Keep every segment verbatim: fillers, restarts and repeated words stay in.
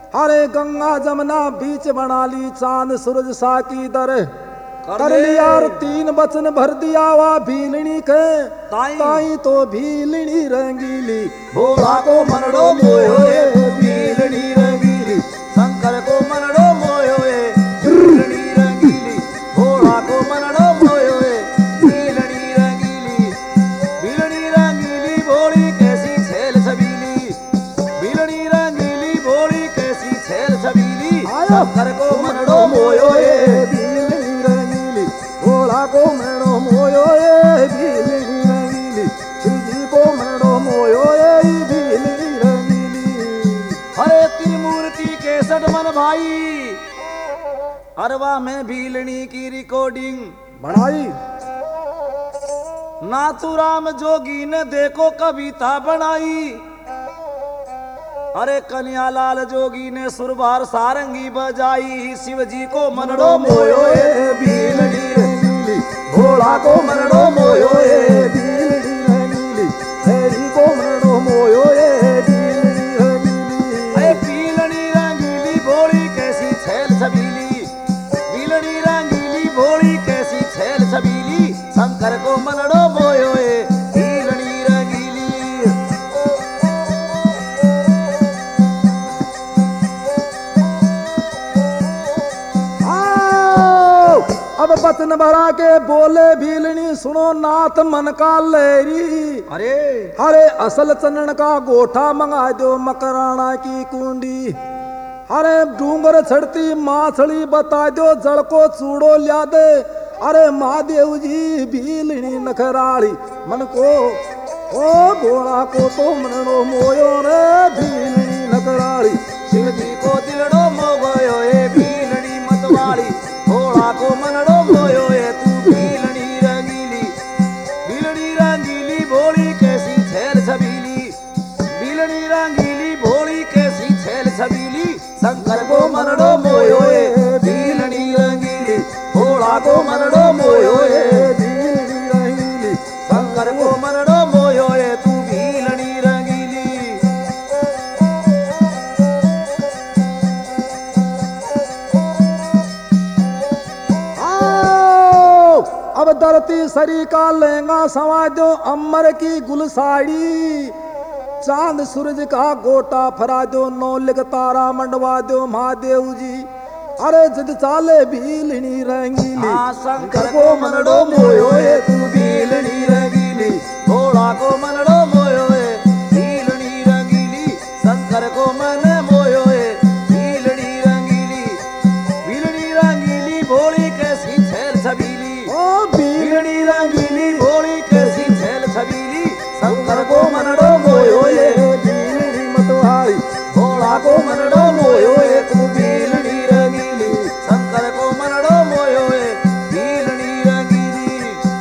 हरे गंगा जमुना बीच बना ली चांद सूरज सा की दर कर लिया और तीन बचन भर दिया वा भीलनी के ताई, ताई तो भीलनी रंगीली भोला को मनड़ो मोयो भीलनी रंगीली शंकर को मनड़ो मोयो भीलनी रंगीली भोला को मनड़ो मोयो भीलनी रंगीली भीलनी रंगीली भोली कैसी छेल छबीली भीलनी रंगीली भोली कैसी छेल छबीली शंकर को मनड़ो मोयो को मेड़ो मोयो ए भीलनी रंगीली शिवजी को मेड़ो मोयो ए भीलनी रंगीली। हरे त्रिमूर्ति के सदमन भाई अरवा में भीलनी की रिकॉर्डिंग बनाई। नाथुराम जोगी ने देखो कविता बनाई। अरे कन्यालाल जोगी ने सुरबार सारंगी बजाई। शिवजी को मनड़ो मोयो ए भीलनी भोला को मनड़ो मोयो ए भीलनी रंगीली हरी को मनड़ो मोयो ए भीलनी रंगीली। अरे भीलनी रंगीली भोली कैसी छेल छबीली भीलनी रंगीली भोली कैसी छेल छबीली शंकर को मनड़ो मोयो ए भीलनी रंगीली। अब बचन भरा के बोले भीलनी सुनो नाथ मन का लहरी। अरे अरे असल चंदन का गोठा मंगा दो मकराना की कुंडी। अरे डूंगर छड़ती माछड़ी बता दो जड़ को चूड़ो लिया दे। अरे महादेव जी भीलनी नखराड़ी मन को ओ घोड़ा को तो मनड़ो मोयो रे भीलनी नखराड़ी शिव जी को दिलड़ो मोगयो ए भीलनी मतवाड़ी घोड़ा को मनड़ो मोयो ए तू भीलनी रंगीली भीलनी रंगीली भोली कैसी छेल छबीली भीलनी रंगीली भोली कैसी छेल छबीली शंकर को मनड़ो मोयो ए भीलनी रंगीली घोड़ा को मनड़ो मोयो ए भीलनी रंगीली शंकर को मनड़ो मोयो ए तू भीलनी रंगीली। अब धरती सरी का लहंगा सवा दो अमर की गुलसाड़ी। चांद सूरज का गोटा फरा दो नौ लिख तारा मंडवा दो महादेव जी। अरे जद चाले भीलनी रंगीली शंकर को मनड़ो मोयो ए तू भीलनी रंगीली घोड़ा को मनड़ो मोयो ए भीलनी रंगीली शंकर को मन मोयो ए भीलनी रंगीली भीलनी रंगीली भोली कैसी छेल छबीली ओ भीलनी रंगीली भोली कैसी छेल छबीली शंकर को मनड़ो मोयो ए भीलनी मतवाड़ी घोड़ा को मनड़ो मोयो ए तू भीलनी रंगीली शंकर को मनड़ो मोयो ए भीलनी रंगीली।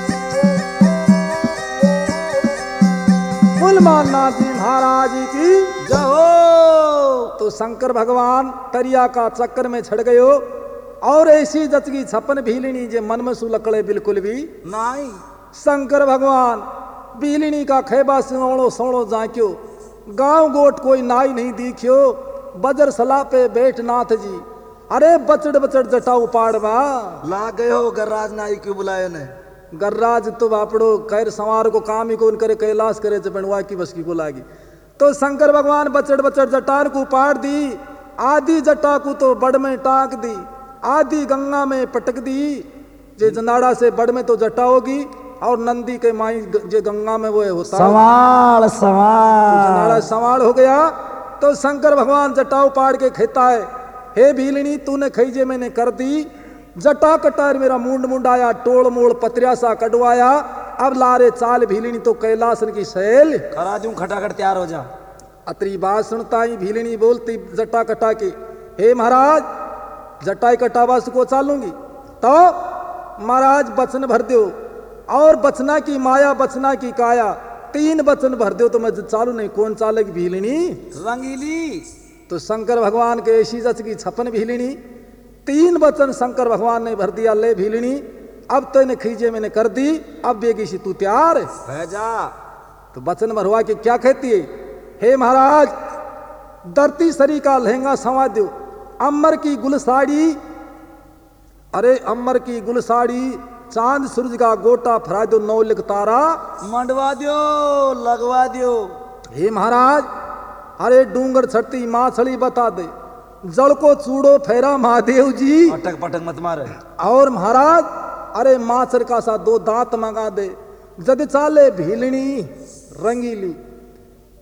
नाथ जी महाराज की जय हो। तो शंकर भगवान तरिया का चक्कर में छड़ गयो और ऐसी जचगी छप्पन भीलनी जे मन में सुलकड़े बिल्कुल भी नहीं। शंकर भगवान भीलनी का खेबा सिंगोड़ो सोड़ो जाक्यो गांव गोट कोई नाई नहीं दिखियो बजर सला पे बैठ नाथ जी। अरे बचड़ बचड़ जटाऊ पाड़वा ला गए हो गर्राज नाई क्यों बुलायो ने। गर्राज तो बापड़ो खैर संवार को काम ही कौन करे कैलाश करे चपड़वा की बस की को लागी। तो शंकर भगवान बचड़ बचड़ जटार को पाड़ दी आधी जटा को तो बड़ में टाक दी आधी गंगा में पटक दी। जे जनाड़ा से बड़ में तो जटा होगी और नंदी के माई जे गंगा में वो होता सवाल सवाल जनाड़ा सवाल हो गया। तो शंकर भगवान जटाऊ पाड़ के खेता है हे भीलनी तूने खईजे मैंने कर दी जटा कटार मेरा मुंड मुंडाया टोड़ मोड़ पत्रिया सा कटवाया अब लारे चाल भीलनी तो कैलासन की शैल करा दूं खटाखट तैयार हो जा। अतरी बात सुनता ही भीलनी बोलती जटा कटा के हे महाराज जटाई कटावा को चालूंगी तो महाराज बचन भर दो और बचना की माया बचना की काया तीन बचन भर दो तो मैं चालू नहीं कौन चालेगी भीलनी रंगीली। तो शंकर भगवान के ऐसी जच की छप्पन भीलनी तीन वचन शंकर भगवान ने भर दिया ले भीलनी अब तो इन्हें खींचे मैंने कर दी अब बेगी सी तू तैयार है जा। तो वचन भरवा के क्या कहती है हे महाराज धरती सरी का लहंगा संवा दो, अमर की गुलसाड़ी, अरे अमर की गुलसाड़ी, चांद सूरज का गोटा फरा दो, नौलिक तारा मंडवा दियो, लगवा दियो। हे महाराज, अरे डूंगर छटती माछड़ी बता दे, जल को चूड़ो फेरा महादेव जी। अटक पटक मत मारे। और महाराज, अरे माछर का सा दो दांत मंगा दे, जद चाले भीलनी रंगीली।